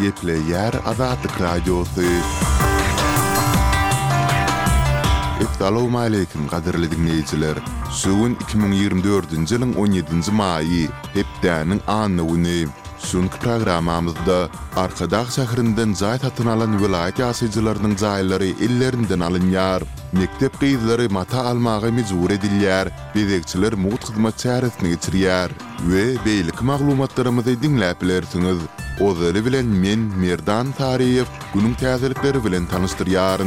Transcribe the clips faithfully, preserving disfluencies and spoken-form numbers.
Gepleyer Azatlyk Radiosu. Assalamu alaykum gaderli dinleyijiler. Şuun iki bin ýygrimi dördünji ýylyň on ýedinji maýy hepdäniň anyny. Şunky programamyzda Arkadaq şäherinden jaý satyn alan vilayet ýaşaýjylarynyň jaýlary illerinden alynýar. Mektep gyzlary mata almagy mejbur edilýär. Bezekçiler mut hyzmat çäresini geçirýär we beýlik maglumatlarymyzy dinläp bilersiňiz. Ozary bilen men Merdan Tariýew günüň täzelikleri bilen tanystyryaryn.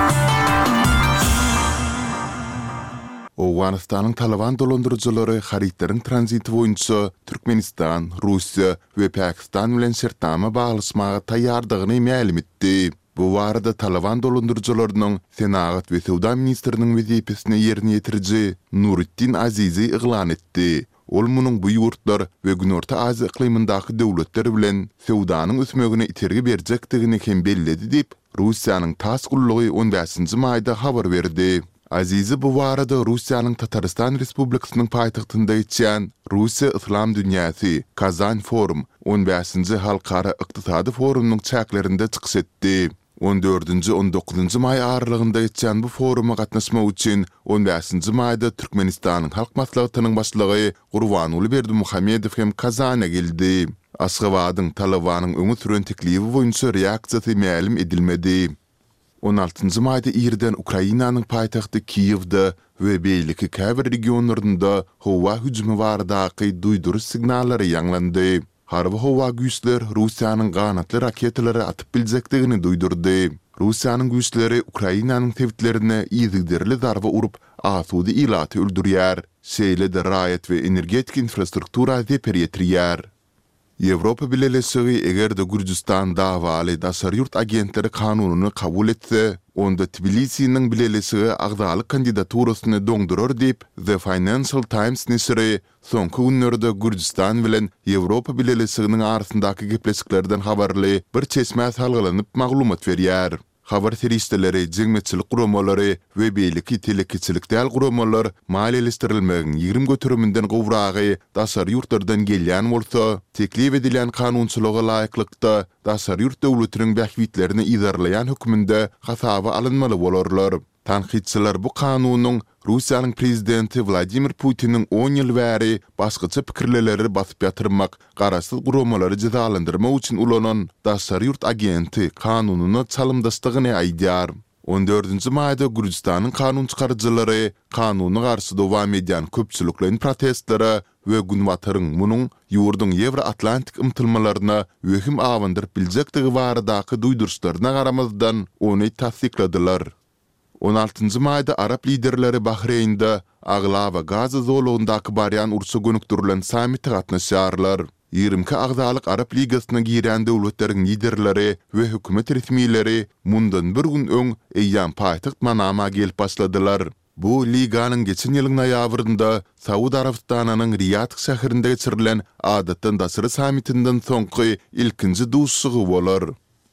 Owganistanyň Taliban dolandyrjylary haritlaryň tranziti boýunça Türkmenistan, Russiýa we Pakistan bilen şertnama baglasmaga taýýardygyny ma'lum etdi. Bu barada Taliban dolandyrjylarynyň Senagat we Sowda ministriniň wezipesine ýerine ýetiriji Nuruddin Azizi iglan etdi. Ol munyň bu ýurtlar we Günorta Aziýa iqlimyndaky döwletler bilen sowdanyň ösmegine itergi berjekdigini hem belledi diýip Russiýanyň tas gullugy on beşinji maýda habar berdi. Azizi bu barada Russiýanyň Tataristan Respublikasynyň paýtagtynda geçýän Russiýa Islam Dünýäsi Kazan Forum on beşinji halkara ykdysady forumynyň çäklerinde çykyş etdi. on dördünji on dokuzunji maý aralygynda geçýän bu foruma gatnaşmak üçin on beşinji maýda Türkmenistanyň halk maslahatynyň başlygy Gurbanuly Berdimuhammedow hem Kazana geldi. Aşgabatyň Talabanyň öňe süren teklibi boýunça reaksiýasy ma'lum edilmedi. on altıncı maýda ýerden Ukrainanyň paýtagty Kiýewde we beýleki käbir regionlarynda howa hüjümi baradaky duýduruş signallary ýanglandy. Harby howa güýçleri Russiýanyň ganatly raketalary atyp biljekdigini duýdurdy. Russiýanyň güýçleri Ukrainanyň tewitlerine ýygyderli zarba urup asudy ilaty öldürýär. Şeýle-de raýat we energetik infrastruktura zeper ýetirýär. Ýewropa Birleşigi egerde Gürjistan dawaly daşary ýurt agentleri kanunyny kabul etse, onda Tbilisi'niň Birleşigi agdalyk kandidaturasyny doňdurur diýip The Financial Times nesiri soňky günlerde Gürjistan bilen Ýewropa Birleşiginiň arasyndaky gepleşiklerden habarly bir çeşme salgylanyp maglumat berýär. Habar seristeleri, jeňmetçilik guramalary we beýleki telekiçilikdäl guramalar maliýeleşdirilmegin ýygrimi götürüminden gowragy daşary ýurtlardan gelýän bolsa, teklip edilen kanunçylyga laýyklykda daşary ýurt döwletiniň bähwitlerini idarlayan hökmünde hasaba alynmaly bolarlar. Tanqidçiler bu kanunyň Russiýanyň prezidenti Vladimir Putiniň on ýyl bäri başgaça pikirleleri basyp ýatyrmak, garaşsyz guramalary jazalandyrmak üçin ulanan daşary ýurt agenti kanunyny çalymdaşdygyny aýdýar. on dördünji maýda Gürjistanyň kanun çykarjylary kanuny garşy dowam edýän köpçüliklerin protestlere we günwataryň munyň ýurduň Ewroatlantik ymtylmalaryna wehim awandyryp biljekdigi baradaky duýduruşlaryna garamazdan ony tasdikladiler. on altıncı maýda Arap liderleri Bahreýnde Aglava gaz zolundaky baryan ursa gönükdirilen sammitde gatnaşýarlar. ýygrimi agdalyk Arap ligasyna giren döwletleriň liderleri we hökümet resmiýetleri mundan bir gün öň eýýän paýtagt Manama gelip başladylar. Bu liganyň geçen ýylyň noýabrynda Saudi Arabistanynyň Riyad şäherinde geçirilen adatdan daşary sammitinden soňky ilkinji duşsugy bolar.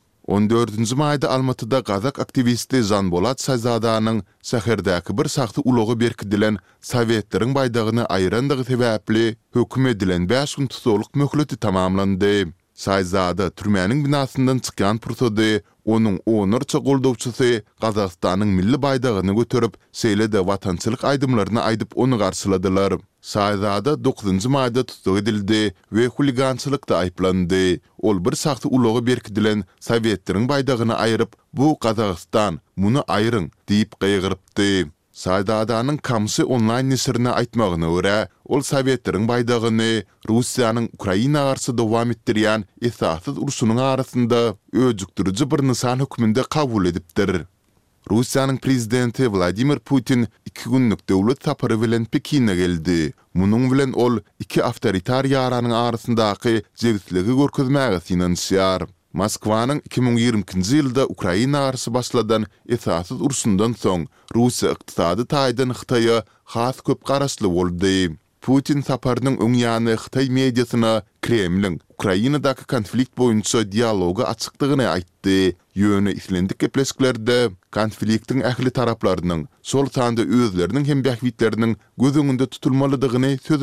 on dördünji maýda Almatyda Gazak aktivisti Janbolat Şahzadanyň şäherdäki bir sagty ulogy berkidilen Sowietleriň baýdagyny aýrandygy sebäpli hökm edilen beş gün tutuluk möhleti tamamlandy. Şahzada türmäniň binasyndan çykan pursady onuň onurça goldawçysy Gazakstanyň milli baýdagyny götürip şeýle-de watançylyk aýdymlaryny aýdyp onu garşyladylar. Şahzada dokuzunji maýda tutuk edildi we huligançylykda aýplandy. Ol bir sagty ulogy berkidilen Sowietleriň baýdagyny aýryp bu Gazakstan muny aýryň diýip gaýgyrypdy. Şahzadanyň kamsy online nesirine aýtmagyna görä, ol Sowietleriň baýdagyny Russiýanyň Ukraina garşy dowam etdirýän esassız urşunyň arasynda öjükdiriji bir nysan hökmünde kabul edipdir. Russiýanyň prezidenti Vladimir Putin iki günlük döwlet sapary bilen Pekin'e geldi. Munyň bilen ol iki awtoritar ýaranyň arasyndaky jewsligi görkezmäge synanýar. Moskwanyň iki bin ýygrimiňji ýylda Ukraina garşy başladan esassız urşundan soň Russiýa ykdysady taýdan Hytaýa has köp garaşly boldy. Putin saparynyň öň ýany Hytaý mediasyna Kremliň Ukrainadaky konflikt boýunça dialoga açykdygyny aýtdy. Ýöne islendik gepleşiklerde konfliktiň ähli taraplarynyň sol sanda özleriniň hem bähwitleriniň göz öňünde tutulmalydygyny söz